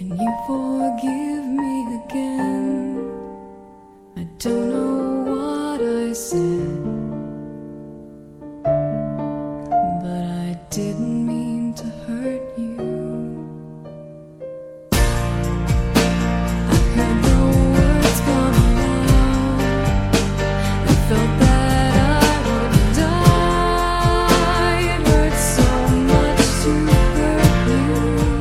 Can you forgive me again? I don't know what I said, but I didn't mean to hurt you. I heard the words coming out. I felt that I would die. It hurt so much to hurt you.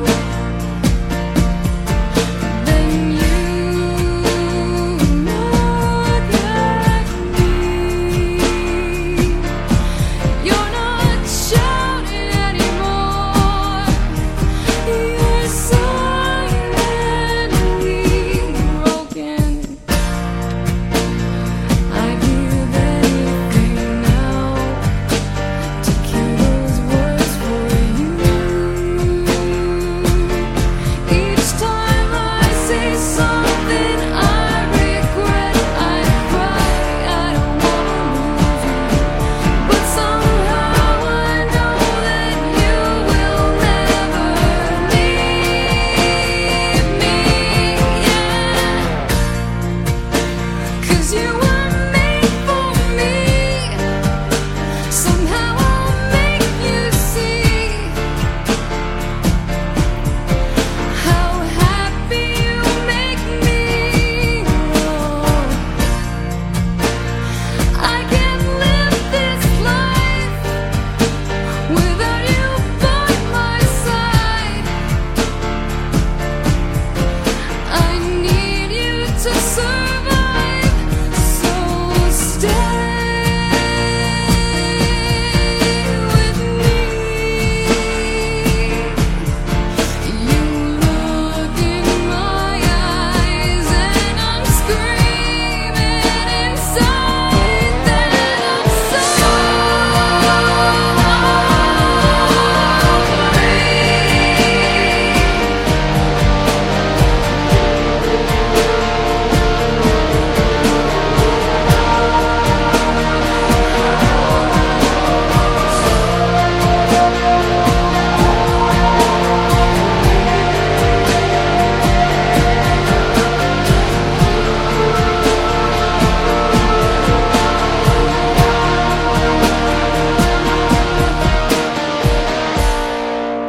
Then you look at me. You're not shouting anymore. You're silently broken. I give anything now to kill those words for you. Each time I say something I regret, I cry. I don't wanna lose you, but somehow I know that you will never leave me. Yeah. 'Cause you were made for me. Somehow I'll make you see how happy you make me. Oh, I can't live this life without you by my side. I need you to survive, so stay with me. You look in my eyes and I'm screaming inside that I'm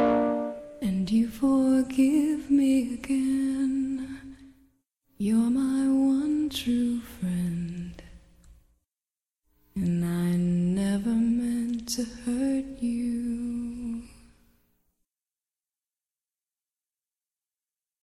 and you forgive me again. You're my